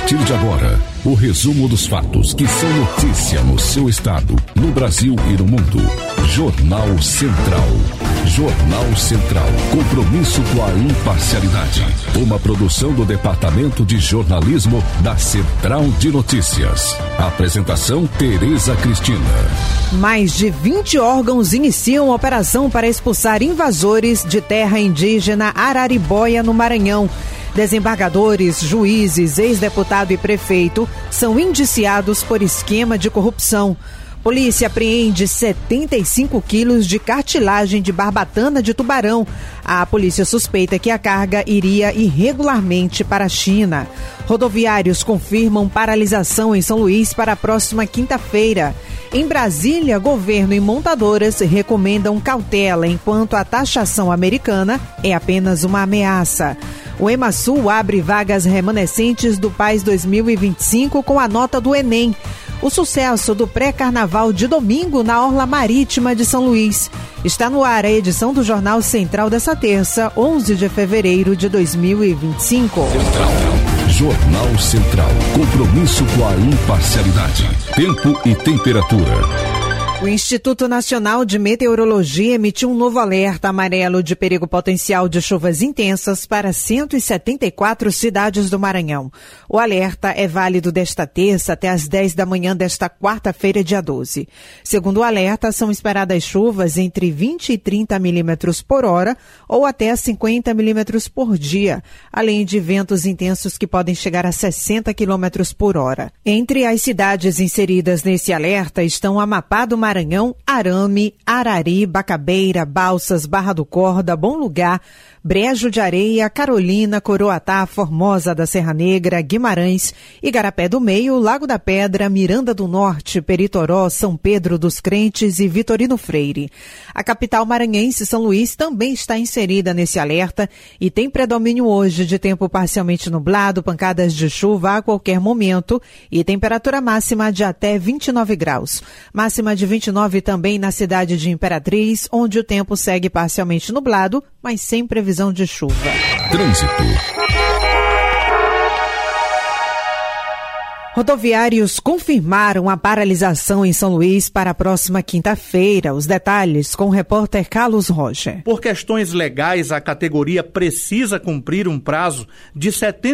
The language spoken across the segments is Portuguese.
partir de agora, o resumo dos fatos que são notícia no seu estado, no Brasil e no mundo. Jornal Central. Jornal Central. Compromisso com a imparcialidade. Uma produção do Departamento de Jornalismo da Central de Notícias. Apresentação: Tereza Cristina. Mais de 20 órgãos iniciam operação para expulsar invasores de terra indígena Araribóia, no Maranhão. Desembargadores, juízes, ex-deputado e prefeito são indiciados por esquema de corrupção. Polícia apreende 75 quilos de cartilagem de barbatana de tubarão. A polícia suspeita que a carga iria irregularmente para a China. Rodoviários confirmam paralisação em São Luís para a próxima quinta-feira. Em Brasília, governo e montadoras recomendam cautela enquanto a taxação americana é apenas uma ameaça. O EMASUL abre vagas remanescentes do PAS 2025 com a nota do Enem. O sucesso do pré-carnaval de domingo na Orla Marítima de São Luís. Está no ar a edição do Jornal Central dessa terça, 11 de fevereiro de 2025. Jornal Central. Compromisso com a imparcialidade. Tempo e temperatura. O Instituto Nacional de Meteorologia emitiu um novo alerta amarelo de perigo potencial de chuvas intensas para 174 cidades do Maranhão. O alerta é válido desta terça até às 10 da manhã desta quarta-feira, dia 12. Segundo o alerta, são esperadas chuvas entre 20 e 30 milímetros por hora ou até 50 milímetros por dia, além de ventos intensos que podem chegar a 60 quilômetros por hora. Entre as cidades inseridas nesse alerta estão Amapá do Maranhão, Arame, Arari, Bacabeira, Balsas, Barra do Corda, Bom Lugar, Brejo de Areia, Carolina, Coroatá, Formosa da Serra Negra, Guimarães, Igarapé do Meio, Lago da Pedra, Miranda do Norte, Peritoró, São Pedro dos Crentes e Vitorino Freire. A capital maranhense, São Luís, também está inserida nesse alerta e tem predomínio hoje de tempo parcialmente nublado, pancadas de chuva a qualquer momento e temperatura máxima de até 29 graus. Máxima de 29 também na cidade de Imperatriz, onde o tempo segue parcialmente nublado, mas sem previsão de chuva. Trânsito. Rodoviários confirmaram a paralisação em São Luís para a próxima quinta-feira. Os detalhes com o repórter Carlos Roger. Por questões legais, a categoria precisa cumprir um prazo de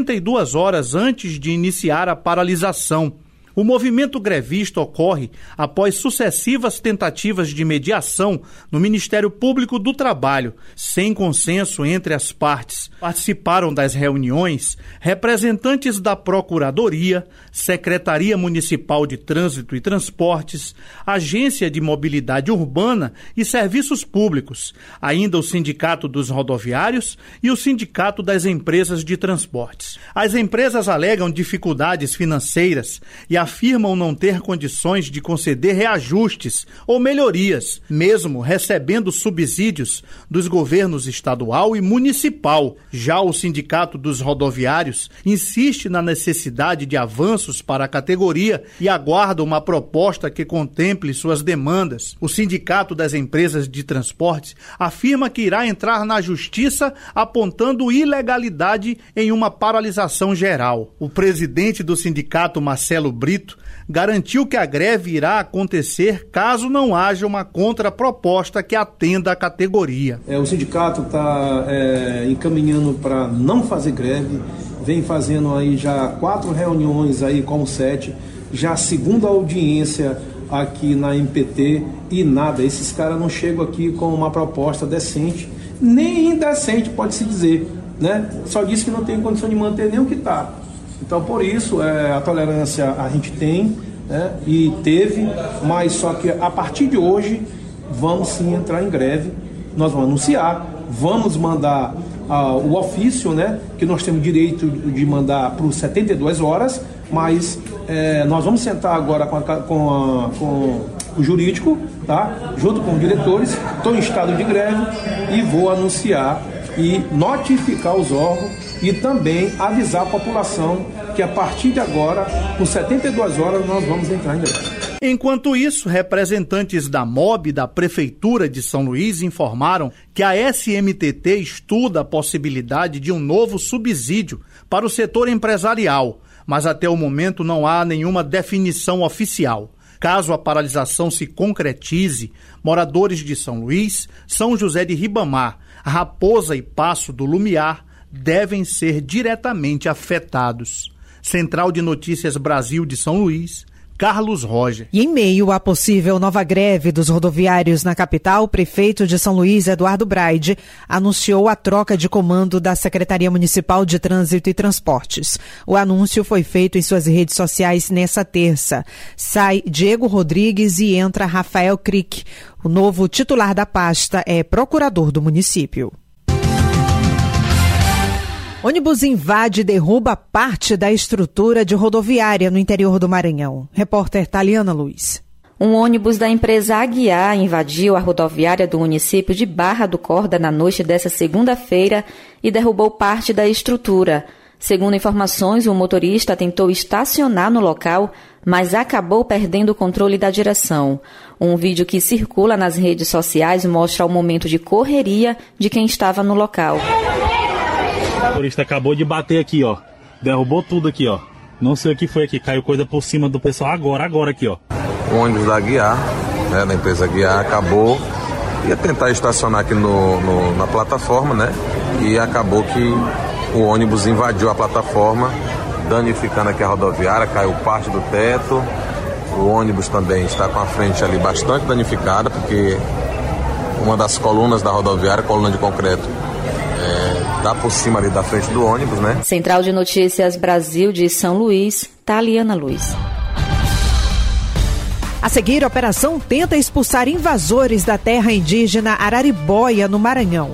72 horas antes de iniciar a paralisação. O movimento grevista ocorre após sucessivas tentativas de mediação no Ministério Público do Trabalho, sem consenso entre as partes. Participaram das reuniões representantes da Procuradoria, Secretaria Municipal de Trânsito e Transportes, Agência de Mobilidade Urbana e Serviços Públicos, ainda o Sindicato dos Rodoviários e o Sindicato das Empresas de Transportes. As empresas alegam dificuldades financeiras e afirmam não ter condições de conceder reajustes ou melhorias, mesmo recebendo subsídios dos governos estadual e municipal. Já o Sindicato dos Rodoviários insiste na necessidade de avanços para a categoria e aguarda uma proposta que contemple suas demandas. O Sindicato das Empresas de Transportes afirma que irá entrar na justiça apontando ilegalidade em uma paralisação geral. O presidente do sindicato, Marcelo Brito, garantiu que a greve irá acontecer caso não haja uma contraproposta que atenda à categoria. O sindicato está encaminhando para não fazer greve, vem fazendo aí já 4 reuniões aí com o 7, já a segunda audiência aqui na MPT e nada, esses caras não chegam aqui com uma proposta decente, nem indecente pode-se dizer, né? Só disse que não tem condição de manter nem o que está. Então, por isso, a tolerância a gente tem, né, e teve, mas só que a partir de hoje vamos sim entrar em greve, nós vamos anunciar, vamos mandar o ofício, né, que nós temos direito de mandar por 72 horas, mas nós vamos sentar agora com o jurídico, tá, junto com os diretores, estou em estado de greve e vou anunciar e notificar os órgãos e também avisar a população que a partir de agora, por 72 horas, nós vamos entrar em greve. Enquanto isso, representantes da MOB e da Prefeitura de São Luís informaram que a SMTT estuda a possibilidade de um novo subsídio para o setor empresarial, mas até o momento não há nenhuma definição oficial. Caso a paralisação se concretize, moradores de São Luís, São José de Ribamar, Raposa e Passo do Lumiar devem ser diretamente afetados. Central de Notícias Brasil de São Luís, Carlos Roger. E em meio à possível nova greve dos rodoviários na capital, o prefeito de São Luís, Eduardo Braide, anunciou a troca de comando da Secretaria Municipal de Trânsito e Transportes. O anúncio foi feito em suas redes sociais nessa terça. Sai Diego Rodrigues e entra Rafael Crick. O novo titular da pasta é procurador do município. Ônibus invade e derruba parte da estrutura de rodoviária no interior do Maranhão. Repórter Taliana Luiz. Um ônibus da empresa Aguiar invadiu a rodoviária do município de Barra do Corda na noite desta segunda-feira e derrubou parte da estrutura. Segundo informações, o motorista tentou estacionar no local, mas acabou perdendo o controle da direção. Um vídeo que circula nas redes sociais mostra o momento de correria de quem estava no local. O motorista acabou de bater aqui, ó. Derrubou tudo aqui, ó. Não sei o que foi aqui. Caiu coisa por cima do pessoal agora aqui, ó. O ônibus da Aguiar, da empresa Aguiar, acabou. Ia tentar estacionar aqui na plataforma, né? E acabou que o ônibus invadiu a plataforma, danificando aqui a rodoviária, caiu parte do teto. O ônibus também está com a frente ali bastante danificada, porque uma das colunas da rodoviária, coluna de concreto, dá por cima ali da frente do ônibus, né? Central de Notícias Brasil de São Luís, Taliana Luiz. A seguir, a operação tenta expulsar invasores da terra indígena Araribóia, no Maranhão.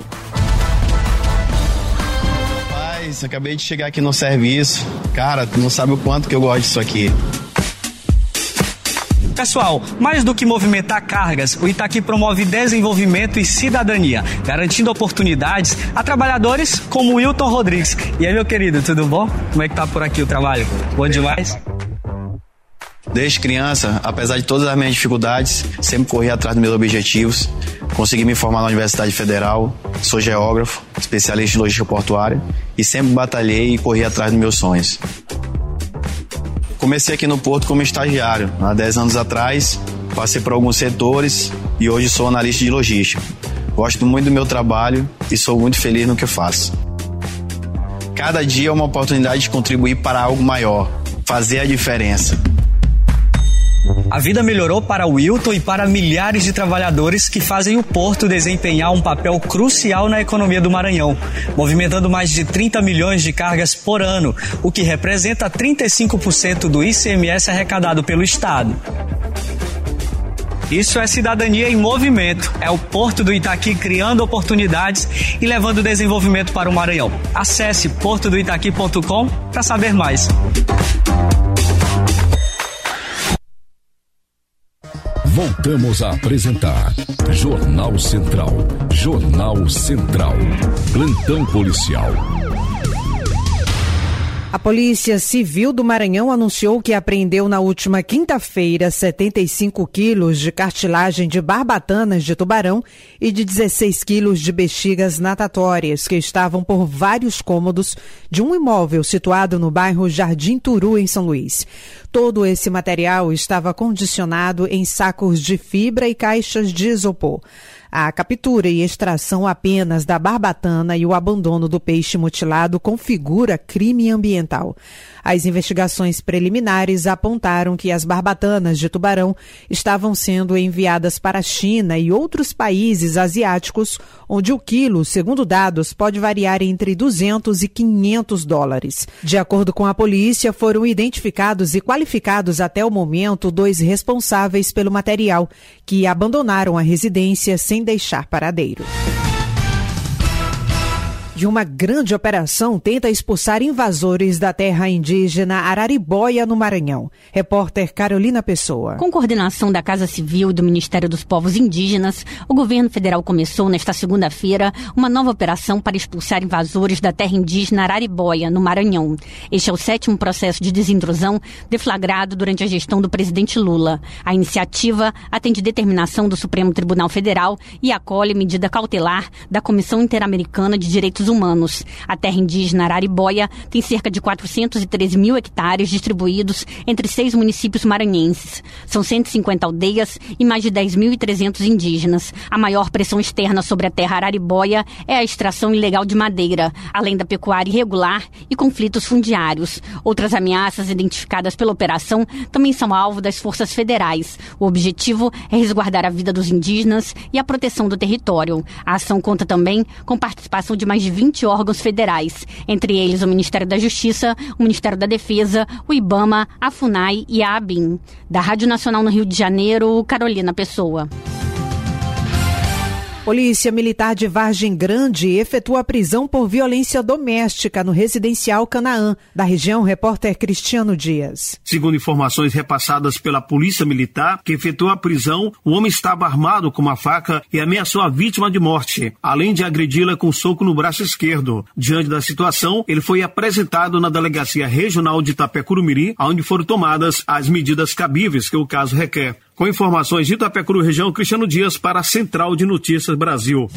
Rapaz, acabei de chegar aqui no serviço. Cara, tu não sabe o quanto que eu gosto disso aqui. Pessoal, mais do que movimentar cargas, o Itaqui promove desenvolvimento e cidadania, garantindo oportunidades a trabalhadores como o Wilton Rodrigues. E aí, meu querido, tudo bom? Como é que tá por aqui o trabalho? Bom demais? Desde criança, apesar de todas as minhas dificuldades, sempre corri atrás dos meus objetivos. Consegui me formar na Universidade Federal, sou geógrafo, especialista em logística portuária e sempre batalhei e corri atrás dos meus sonhos. Comecei aqui no Porto como estagiário, há 10 anos atrás, passei por alguns setores e hoje sou analista de logística. Gosto muito do meu trabalho e sou muito feliz no que faço. Cada dia é uma oportunidade de contribuir para algo maior, fazer a diferença. A vida melhorou para o Wilton e para milhares de trabalhadores que fazem o Porto desempenhar um papel crucial na economia do Maranhão, movimentando mais de 30 milhões de cargas por ano, o que representa 35% do ICMS arrecadado pelo Estado. Isso é cidadania em movimento. É o Porto do Itaqui criando oportunidades e levando desenvolvimento para o Maranhão. Acesse portodoitaqui.com para saber mais. Voltamos a apresentar Jornal Central. Jornal Central. Plantão policial. A Polícia Civil do Maranhão anunciou que apreendeu na última quinta-feira 75 quilos de cartilagem de barbatanas de tubarão e de 16 quilos de bexigas natatórias que estavam por vários cômodos de um imóvel situado no bairro Jardim Turu, em São Luís. Todo esse material estava condicionado em sacos de fibra e caixas de isopor. A captura e extração apenas da barbatana e o abandono do peixe mutilado configura crime ambiental. As investigações preliminares apontaram que as barbatanas de tubarão estavam sendo enviadas para a China e outros países asiáticos, onde o quilo, segundo dados, pode variar entre $200 e $500. De acordo com a polícia, foram identificados e qualificados até o momento 2 responsáveis pelo material, que abandonaram a residência sem deixar paradeiro. De uma grande operação tenta expulsar invasores da terra indígena Araribóia, no Maranhão. Repórter Carolina Pessoa. Com coordenação da Casa Civil e do Ministério dos Povos Indígenas, o governo federal começou nesta segunda-feira uma nova operação para expulsar invasores da terra indígena Araribóia, no Maranhão. Este é o 7º processo de desintrusão deflagrado durante a gestão do presidente Lula. A iniciativa atende determinação do Supremo Tribunal Federal e acolhe medida cautelar da Comissão Interamericana de Direitos direitos humanos. A terra indígena Araribóia tem cerca de 413 mil hectares distribuídos entre 6 municípios maranhenses. São 150 aldeias e mais de 10.300 indígenas. A maior pressão externa sobre a terra Araribóia é a extração ilegal de madeira, além da pecuária irregular e conflitos fundiários. Outras ameaças identificadas pela operação também são alvo das forças federais. O objetivo é resguardar a vida dos indígenas e a proteção do território. A ação conta também com participação de mais de 20 órgãos federais, entre eles o Ministério da Justiça, o Ministério da Defesa, o IBAMA, a FUNAI e a ABIN. Da Rádio Nacional no Rio de Janeiro, Carolina Pessoa. Polícia Militar de Vargem Grande efetua a prisão por violência doméstica no residencial Canaã, da região. Repórter Cristiano Dias. Segundo informações repassadas pela Polícia Militar, que efetuou a prisão, o homem estava armado com uma faca e ameaçou a vítima de morte, além de agredi-la com um soco no braço esquerdo. Diante da situação, ele foi apresentado na Delegacia Regional de Itapecurumiri, onde foram tomadas as medidas cabíveis que o caso requer. Com informações de Itapecuru, região, Cristiano Dias para a Central de Notícias Brasil.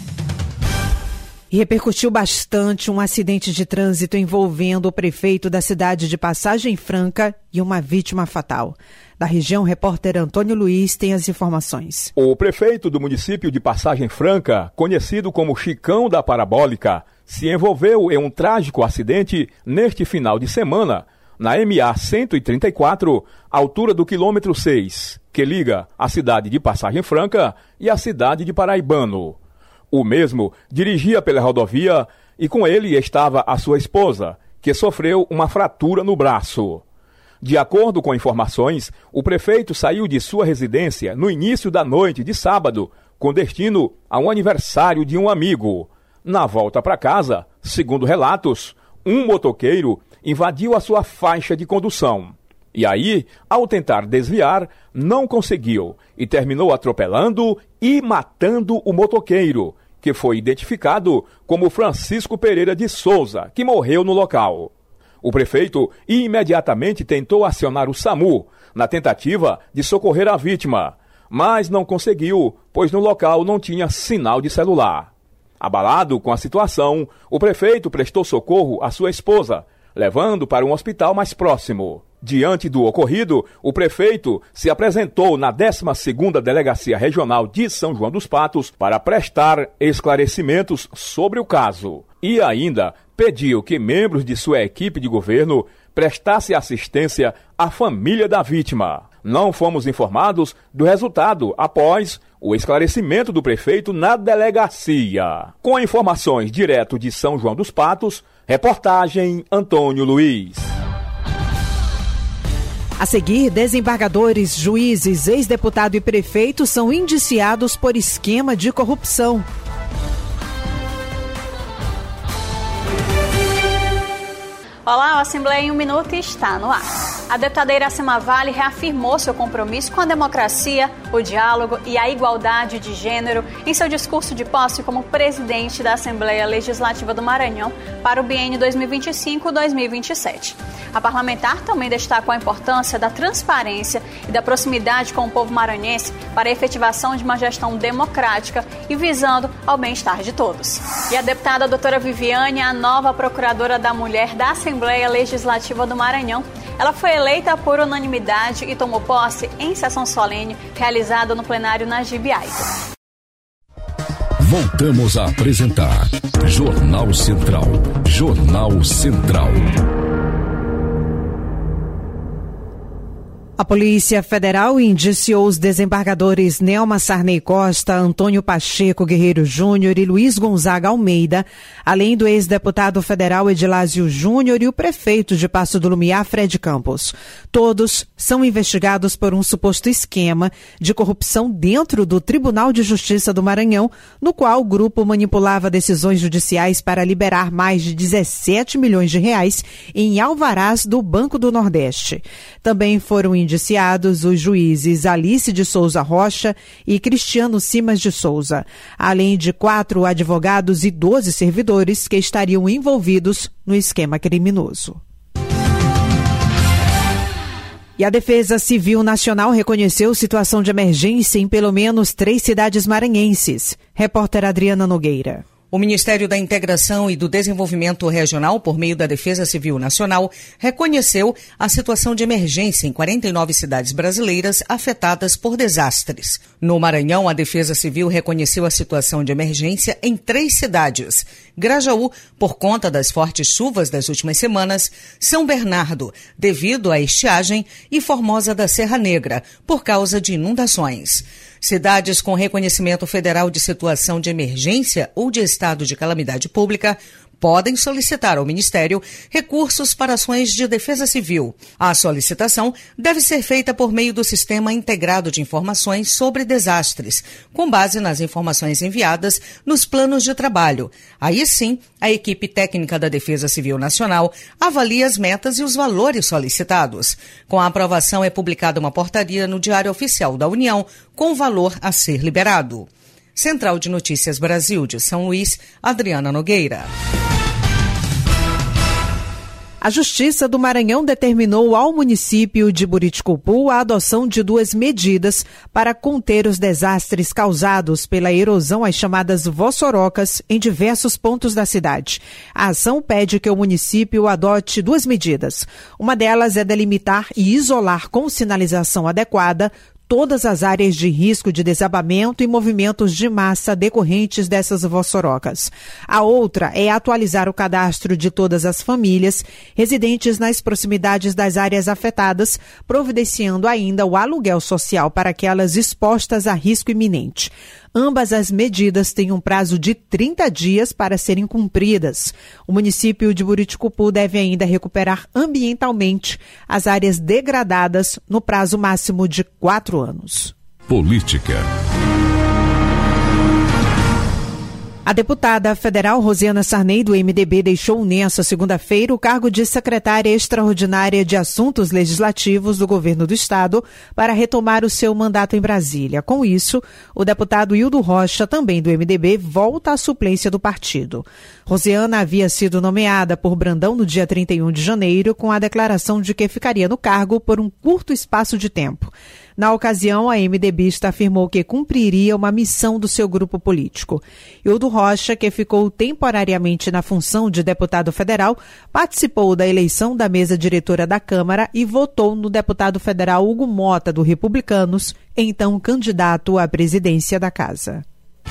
E repercutiu bastante um acidente de trânsito envolvendo o prefeito da cidade de Passagem Franca e uma vítima fatal. Da região, repórter Antônio Luiz tem as informações. O prefeito do município de Passagem Franca, conhecido como Chicão da Parabólica, se envolveu em um trágico acidente neste final de semana, na MA 134, altura do quilômetro 6, que liga a cidade de Passagem Franca e a cidade de Paraibano. O mesmo dirigia pela rodovia e com ele estava a sua esposa, que sofreu uma fratura no braço. De acordo com informações, o prefeito saiu de sua residência no início da noite de sábado, com destino a um aniversário de um amigo. Na volta para casa, segundo relatos, um motoqueiro invadiu a sua faixa de condução. E aí, ao tentar desviar, não conseguiu e terminou atropelando e matando o motoqueiro, que foi identificado como Francisco Pereira de Souza, que morreu no local. O prefeito imediatamente tentou acionar o SAMU na tentativa de socorrer a vítima, mas não conseguiu, pois no local não tinha sinal de celular. Abalado com a situação, o prefeito prestou socorro à sua esposa, levando para um hospital mais próximo. Diante do ocorrido, o prefeito se apresentou na 12ª Delegacia Regional de São João dos Patos para prestar esclarecimentos sobre o caso. E ainda pediu que membros de sua equipe de governo prestassem assistência à família da vítima. Não fomos informados do resultado após o esclarecimento do prefeito na delegacia. Com informações direto de São João dos Patos, reportagem Antônio Luiz. A seguir, desembargadores, juízes, ex-deputado e prefeito são indiciados por esquema de corrupção. Olá, o Assembleia em 1 Minuto está no ar. A deputada Iracema Vale reafirmou seu compromisso com a democracia, o diálogo e a igualdade de gênero em seu discurso de posse como presidente da Assembleia Legislativa do Maranhão para o biênio 2025-2027. A parlamentar também destacou a importância da transparência e da proximidade com o povo maranhense para a efetivação de uma gestão democrática e visando ao bem-estar de todos. E a deputada doutora Viviane, a nova procuradora da mulher da Assembleia Legislativa do Maranhão. Ela foi eleita por unanimidade e tomou posse em sessão solene realizada no plenário Najib Aida. Voltamos a apresentar Jornal Central. Jornal Central. A Polícia Federal indiciou os desembargadores Nelma Sarney Costa, Antônio Pacheco Guerreiro Júnior e Luiz Gonzaga Almeida, além do ex-deputado federal Edilásio Júnior e o prefeito de Passo do Lumiar, Fred Campos. Todos são investigados por um suposto esquema de corrupção dentro do Tribunal de Justiça do Maranhão, no qual o grupo manipulava decisões judiciais para liberar mais de 17 milhões de reais em alvarás do Banco do Nordeste. Também foram indiciados os juízes Alice de Souza Rocha e Cristiano Simas de Souza, além de 4 advogados e 12 servidores que estariam envolvidos no esquema criminoso. E a Defesa Civil Nacional reconheceu situação de emergência em pelo menos 3 cidades maranhenses. Repórter Adriana Nogueira. O Ministério da Integração e do Desenvolvimento Regional, por meio da Defesa Civil Nacional, reconheceu a situação de emergência em 49 cidades brasileiras afetadas por desastres. No Maranhão, a Defesa Civil reconheceu a situação de emergência em 3 cidades: Grajaú, por conta das fortes chuvas das últimas semanas, São Bernardo, devido à estiagem, e Formosa da Serra Negra, por causa de inundações. Cidades com reconhecimento federal de situação de emergência ou de estado de calamidade pública podem solicitar ao Ministério recursos para ações de defesa civil. A solicitação deve ser feita por meio do Sistema Integrado de Informações sobre Desastres, com base nas informações enviadas nos planos de trabalho. Aí sim, a equipe técnica da Defesa Civil Nacional avalia as metas e os valores solicitados. Com a aprovação, é publicada uma portaria no Diário Oficial da União com o valor a ser liberado. Central de Notícias Brasil de São Luís, Adriana Nogueira. A Justiça do Maranhão determinou ao município de Buriticupu a adoção de 2 medidas para conter os desastres causados pela erosão às chamadas vossorocas em diversos pontos da cidade. A ação pede que o município adote 2 medidas. Uma delas é delimitar e isolar com sinalização adequada todas as áreas de risco de desabamento e movimentos de massa decorrentes dessas vossorocas. A outra é atualizar o cadastro de todas as famílias residentes nas proximidades das áreas afetadas, providenciando ainda o aluguel social para aquelas expostas a risco iminente. Ambas as medidas têm um prazo de 30 dias para serem cumpridas. O município de Buriticupu deve ainda recuperar ambientalmente as áreas degradadas no prazo máximo de 4 anos. Política. A deputada federal Rosiana Sarney, do MDB, deixou nesta segunda-feira o cargo de secretária extraordinária de Assuntos Legislativos do governo do estado para retomar o seu mandato em Brasília. Com isso, o deputado Hildo Rocha, também do MDB, volta à suplência do partido. Rosiana havia sido nomeada por Brandão no dia 31 de janeiro, com a declaração de que ficaria no cargo por um curto espaço de tempo. Na ocasião, a MDBista afirmou que cumpriria uma missão do seu grupo político. Hildo Rocha, que ficou temporariamente na função de deputado federal, participou da eleição da mesa diretora da Câmara e votou no deputado federal Hugo Mota, do Republicanos, então candidato à presidência da Casa.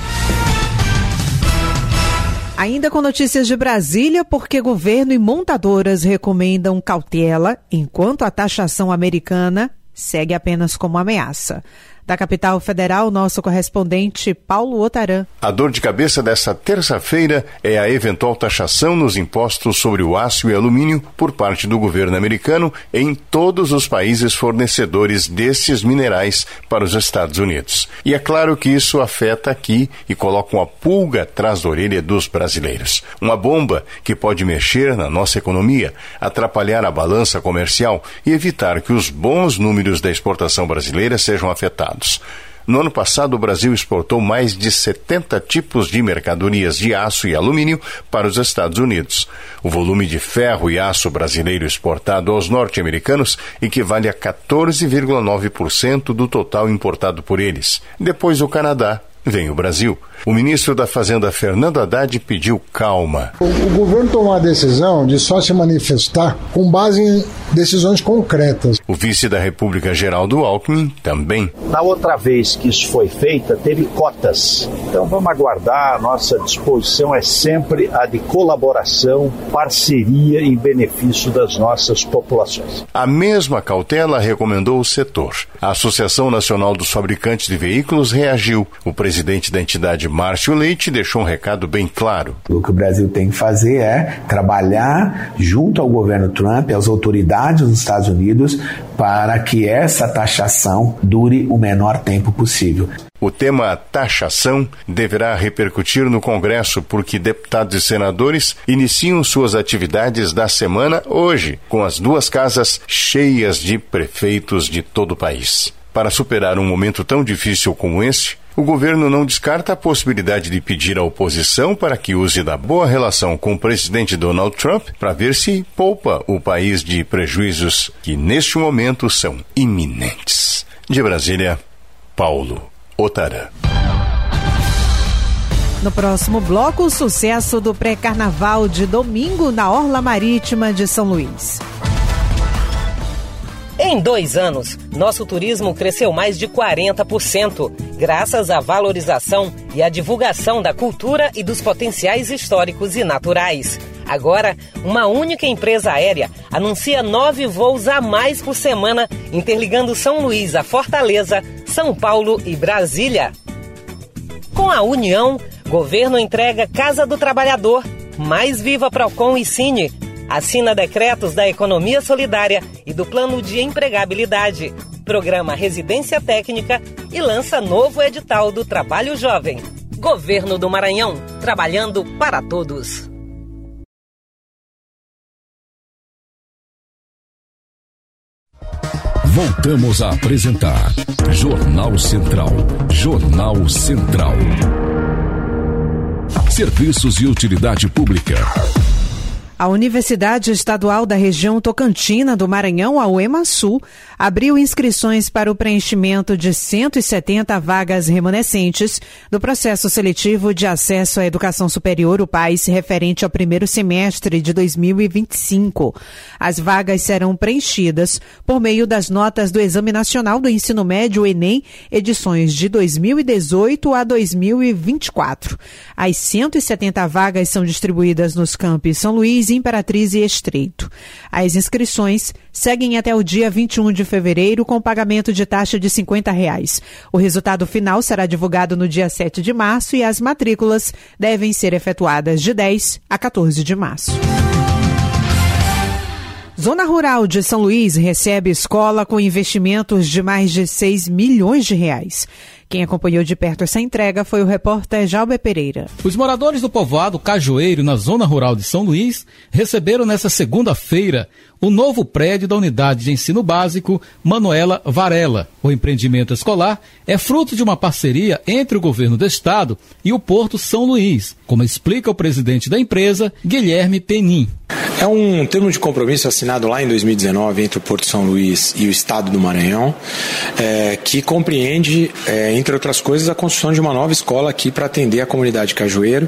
Ainda com notícias de Brasília, porque governo e montadoras recomendam cautela, enquanto a taxação americana segue apenas como ameaça. Da capital federal, nosso correspondente Paulo Otaran. A dor de cabeça desta terça-feira é a eventual taxação nos impostos sobre o aço e alumínio por parte do governo americano em todos os países fornecedores desses minerais para os Estados Unidos. E é claro que isso afeta aqui e coloca uma pulga atrás da orelha dos brasileiros. Uma bomba que pode mexer na nossa economia, atrapalhar a balança comercial e evitar que os bons números da exportação brasileira sejam afetados. No ano passado, o Brasil exportou mais de 70 tipos de mercadorias de aço e alumínio para os Estados Unidos. O volume de ferro e aço brasileiro exportado aos norte-americanos equivale a 14,9% do total importado por eles. Depois do Canadá, vem o Brasil. O ministro da Fazenda, Fernando Haddad, pediu calma. O governo tomou a decisão de só se manifestar com base em decisões concretas. O vice da República, Geraldo Alckmin, também. Na outra vez que isso foi feita, teve cotas. Então vamos aguardar. A nossa disposição é sempre a de colaboração, parceria em benefício das nossas populações. A mesma cautela recomendou o setor. A Associação Nacional dos Fabricantes de Veículos reagiu. O presidente da entidade, Márcio Leite, deixou um recado bem claro. O que o Brasil tem que fazer é trabalhar junto ao governo Trump e às autoridades dos Estados Unidos para que essa taxação dure o menor tempo possível. O tema taxação deverá repercutir no Congresso porque deputados e senadores iniciam suas atividades da semana hoje, com as duas casas cheias de prefeitos de todo o país. Para superar um momento tão difícil como esse, o governo não descarta a possibilidade de pedir à oposição para que use da boa relação com o presidente Donald Trump para ver se poupa o país de prejuízos que neste momento são iminentes. De Brasília, Paulo Otaran. No próximo bloco, o sucesso do pré-carnaval de domingo na Orla Marítima de São Luís. Em 2 anos, nosso turismo cresceu mais de 40%, graças à valorização e à divulgação da cultura e dos potenciais históricos e naturais. Agora, uma única empresa aérea anuncia 9 voos a mais por semana, interligando São Luís a Fortaleza, São Paulo e Brasília. Com a união, governo entrega Casa do Trabalhador, Mais Viva Procon e Cine, assina decretos da economia solidária e do plano de empregabilidade, programa Residência Técnica e lança novo edital do Trabalho Jovem. Governo do Maranhão, trabalhando para todos. Voltamos a apresentar Jornal Central. Jornal Central. Serviços e utilidade pública. A Universidade Estadual da Região Tocantina do Maranhão, a UEMASU, abriu inscrições para o preenchimento de 170 vagas remanescentes do processo seletivo de acesso à educação superior, o PAES, referente ao primeiro semestre de 2025. As vagas serão preenchidas por meio das notas do Exame Nacional do Ensino Médio, ENEM, edições de 2018 a 2024. As 170 vagas são distribuídas nos campi São Luís, Imperatriz e Estreito. As inscrições seguem até o dia 21 de fevereiro com pagamento de taxa de R$50. O resultado final será divulgado no dia 7 de março e as matrículas devem ser efetuadas de 10 a 14 de março. Zona Rural de São Luís recebe escola com investimentos de mais de R$6 milhões. Quem acompanhou de perto essa entrega foi o repórter Jalber Pereira. Os moradores do povoado Cajueiro, na Zona Rural de São Luís, receberam nesta segunda-feira o novo prédio da Unidade de Ensino Básico Manuela Varela. O empreendimento escolar é fruto de uma parceria entre o governo do estado e o Porto São Luís, como explica o presidente da empresa, Guilherme Penin. É um termo de compromisso assinado lá em 2019 entre o Porto São Luís e o Estado do Maranhão, que compreende, entre outras coisas, a construção de uma nova escola aqui para atender a comunidade Cajueiro,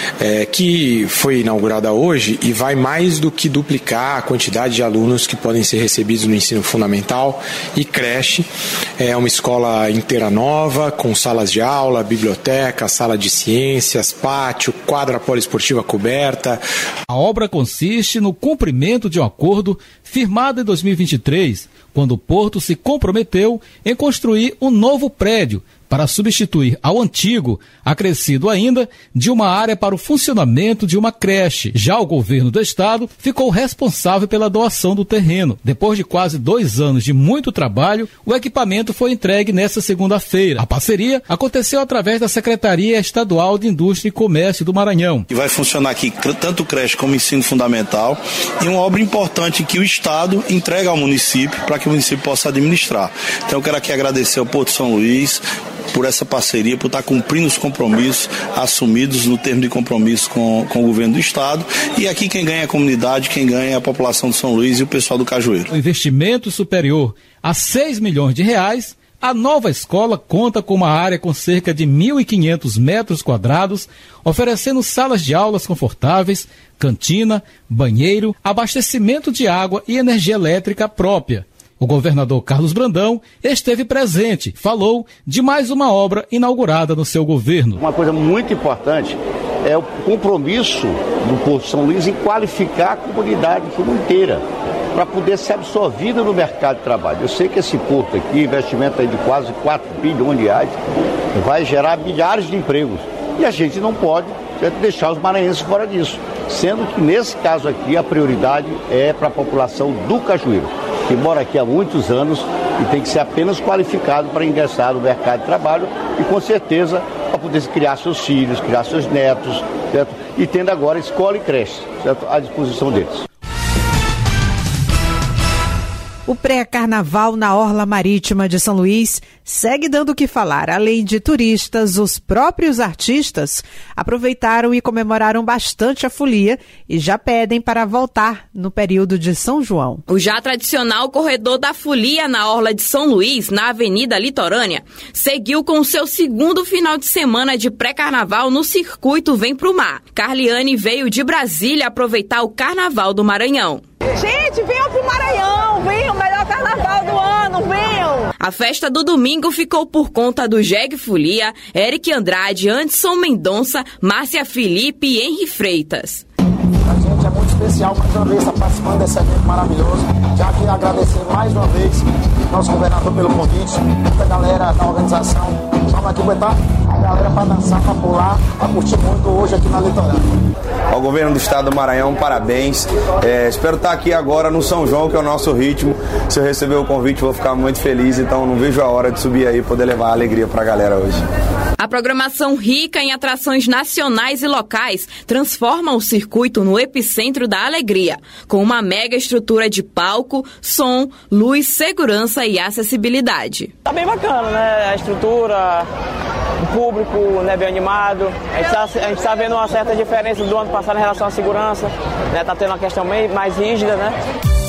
que foi inaugurada hoje e vai mais do que duplicar a quantidade de alunos que podem ser recebidos no ensino fundamental e creche. É uma escola inteira nova, com salas de aula, biblioteca, sala de ciências, pátio, quadra poliesportiva coberta. A obra consiste no cumprimento de um acordo firmado em 2023, quando o Porto se comprometeu em construir um novo prédio para substituir ao antigo, acrescido ainda de uma área para o funcionamento de uma creche. Já o governo do estado ficou responsável pela doação do terreno. Depois de quase 2 anos de muito trabalho, o equipamento foi entregue nesta segunda-feira. A parceria aconteceu através da Secretaria Estadual de Indústria e Comércio do Maranhão. E vai funcionar aqui tanto creche como ensino fundamental, e uma obra importante que o estado entrega ao município para que o município possa administrar. Então eu quero aqui agradecer ao Porto São Luís por essa parceria, por estar cumprindo os compromissos assumidos no termo de compromisso com o governo do estado. E aqui quem ganha é a comunidade, quem ganha é a população de São Luís e o pessoal do Cajueiro. O investimento superior a R$6 milhões, a nova escola conta com uma área com cerca de 1.500 metros quadrados, oferecendo salas de aulas confortáveis, cantina, banheiro, abastecimento de água e energia elétrica própria. O governador Carlos Brandão esteve presente, falou de mais uma obra inaugurada no seu governo. Uma coisa muito importante é o compromisso do Porto São Luís em qualificar a comunidade como inteira, para poder ser absorvida no mercado de trabalho. Eu sei que esse porto aqui, investimento aí de quase R$4 bilhões, vai gerar milhares de empregos. E a gente não pode deixar os maranhenses fora disso, sendo que nesse caso aqui a prioridade é para a população do Cajueiro, que mora aqui há muitos anos e tem que ser apenas qualificado para ingressar no mercado de trabalho e, com certeza, para poder criar seus filhos, criar seus netos, certo? E tendo agora escola e creche, certo? À disposição deles. O pré-carnaval na Orla Marítima de São Luís segue dando o que falar. Além de turistas, os próprios artistas aproveitaram e comemoraram bastante a folia e já pedem para voltar no período de São João. O já tradicional corredor da folia na Orla de São Luís, na Avenida Litorânea, seguiu com o seu segundo final de semana de pré-carnaval no circuito Vem Pro Mar. Carliane veio de Brasília aproveitar o Carnaval do Maranhão. Gente, venham pro Maranhão, venham, melhor carnaval do ano, venham! A festa do domingo ficou por conta do Jeg Folia, Eric Andrade, Anderson Mendonça, Márcia Felipe e Henri Freitas. A gente é muito especial mais uma vez estar participando desse evento maravilhoso. Já queria agradecer mais uma vez nosso governador pelo convite, toda a galera da organização. Vamos aqui botar a galera para dançar, para pular, para curtir muito hoje aqui na Litorânea. Ao governo do estado do Maranhão, parabéns. Espero estar aqui agora no São João, que é o nosso ritmo. Se eu receber o convite, vou ficar muito feliz. Então não vejo a hora de subir aí e poder levar a alegria para a galera hoje. A programação rica em atrações nacionais e locais transforma o circuito no epicentro da alegria, com uma mega estrutura de palco, som, luz, segurança e acessibilidade. Tá bem bacana, né? A estrutura, o público, né, bem animado. A gente tá vendo uma certa diferença do ano passado em relação à segurança, né? Tá tendo uma questão mais rígida, né?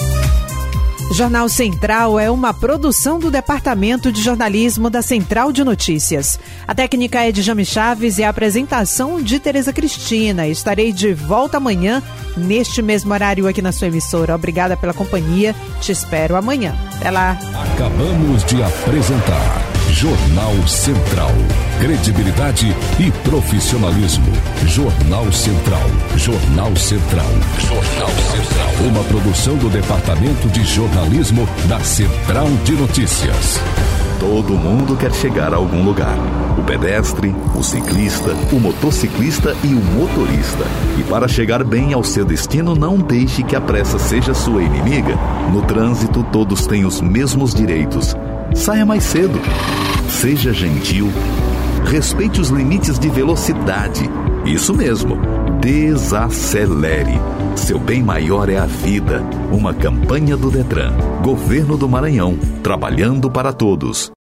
Jornal Central é uma produção do Departamento de Jornalismo da Central de Notícias. A técnica é de Jami Chaves e a apresentação de Tereza Cristina. Estarei de volta amanhã, neste mesmo horário aqui na sua emissora. Obrigada pela companhia. Te espero amanhã. Até lá. Acabamos de apresentar Jornal Central. Credibilidade e profissionalismo. Jornal Central. Jornal Central. Jornal Central. Uma produção do Departamento de Jornalismo da Central de Notícias. Todo mundo quer chegar a algum lugar. O pedestre, o ciclista, o motociclista e o motorista. E para chegar bem ao seu destino, não deixe que a pressa seja sua inimiga. No trânsito, todos têm os mesmos direitos. Saia mais cedo. Seja gentil. Respeite os limites de velocidade. Isso mesmo. Desacelere. Seu bem maior é a vida. Uma campanha do Detran. Governo do Maranhão. Trabalhando para todos.